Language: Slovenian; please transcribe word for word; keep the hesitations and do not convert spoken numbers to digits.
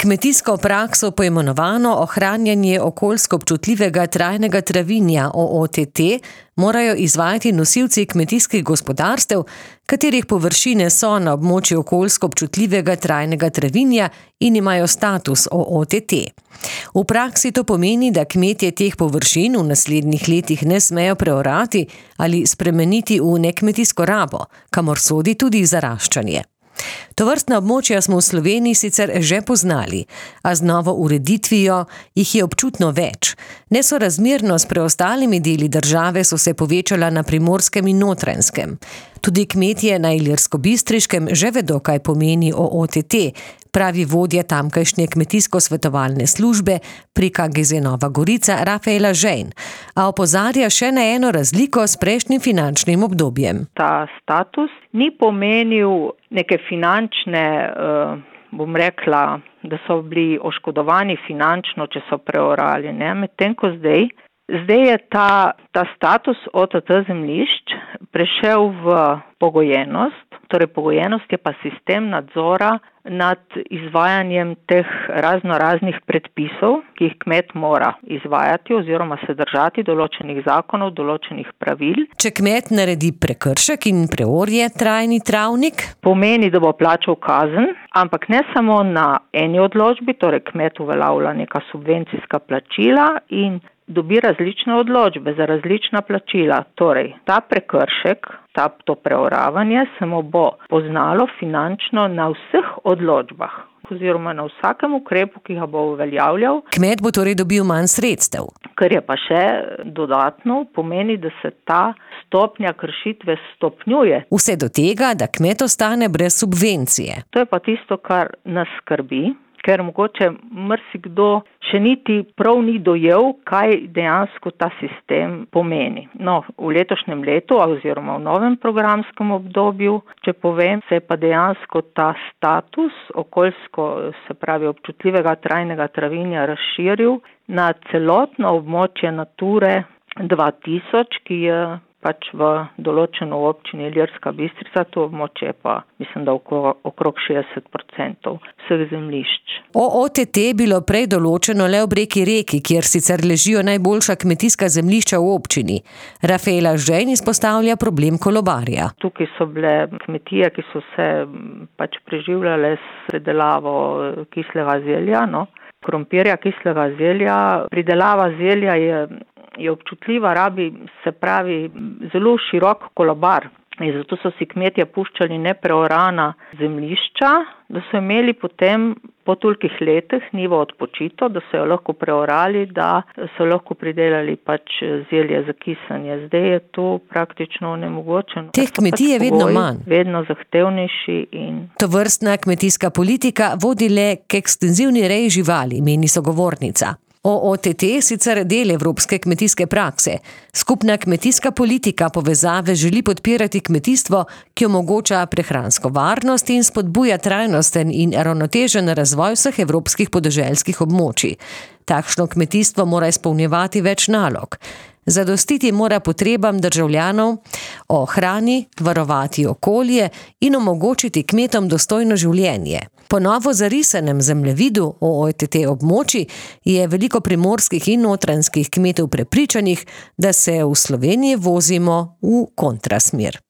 Kmetijsko prakso poimenovano ohranjanje okoljsko občutljivega trajnega travinja O O T T morajo izvajati nosilci kmetijskih gospodarstev, katerih površine so na območju okoljsko občutljivega trajnega travinja in imajo status O O T T. V praksi to pomeni, da kmetje teh površin v naslednjih letih ne smejo preorati ali spremeniti v nekmetijsko rabo, kamor sodi tudi zaraščanje. Tovrstna območja smo v Sloveniji sicer že poznali, a z novo ureditvijo jih je občutno več. Nesorazmerno s preostalimi deli države so se povečala na Primorskem in Notranjskem. Tudi kmetje na Ilirskobistriškem že vedo, kaj pomeni O O T T, pravi vodja tamkajšnje kmetijsko-svetovalne službe pri K G Z Nova Gorica Rafaela Žejn, a opozarja še na eno razliko s prejšnjim finančnim obdobjem. Ta status ni pomenil neke finančne, bom rekla, da so bili oškodovani finančno, če so preorali, ne, medtem ko zdaj. Zdaj je ta, ta status O T T zemljišč prešel v pogojenost, torej pogojenost je pa sistem nadzora nad izvajanjem teh razno raznih predpisov, ki jih kmet mora izvajati oziroma se držati določenih zakonov, določenih pravil. Če kmet naredi prekršek in preorje trajni travnik, pomeni, da bo plačal kazen, ampak ne samo na eni odločbi, torej kmet uveljavlja neka subvencijska plačila in dobi različne odločbe za različna plačila. Torej, ta prekršek, ta, to preoravanje se mu bo poznalo finančno na vseh odločbah oziroma na vsakem ukrepu, ki ga bo uveljavljal. Kmet bo torej dobil manj sredstev. Kar je pa še dodatno, pomeni, da se ta stopnja kršitve stopnjuje. Vse do tega, da kmet ostane brez subvencije. To je pa tisto, kar nas skrbi, ker mogoče marsikdo še niti prav ni dojel, kaj dejansko ta sistem pomeni. No, v letošnjem letu oziroma v novem programskem obdobju, če povem, se je pa dejansko ta status okoljsko, se pravi občutljivega trajnega travinja razširil na celotno območje Nature dva tisoč, ki je pač v določeno občini Ilirska Bistrica, to območje pa mislim, da okrog, okrog šestdeset procentov vseh zemljišč. O O T T je bilo prej določeno le ob reki Reki, kjer sicer ležijo najboljša kmetijska zemljišča v občini. Rafaela Žejn izpostavlja problem Kolobarja. Tukaj so bile kmetije, ki so se pač preživljale s predelavo kislega zelja, no, krompirja, kislega zelja. Pridelava zelja je je občutljiva, rabi, se pravi, zelo širok kolobar. In zato so si kmetje puščali nepreorana zemljišča, da so imeli potem po tolikih letih nivo odpočito, da so jo lahko preorali, da so lahko pridelali pač zelje za kisanje. Zdaj je to praktično nemogoče. Teh kmetij je vedno manj. Vedno zahtevnejši in... Tovrstna kmetijska politika vodi le k ekstenzivni reji živali, meni sogovornica. O O T T je sicer del evropske kmetijske prakse. Skupna kmetijska politika povezave želi podpirati kmetijstvo, ki omogoča prehransko varnost in spodbuja trajnosten in ravnotežen razvoj vseh evropskih podeželskih območij. Takšno kmetijstvo mora izpolnjevati več nalog. Zadostiti mora potrebam državljanov o hrani, varovati okolje in omogočiti kmetom dostojno življenje. Po novo zarisanem zemljevidu O O T T območij je veliko primorskih in notranjskih kmetov prepričanih, da se v Sloveniji vozimo v kontrasmer.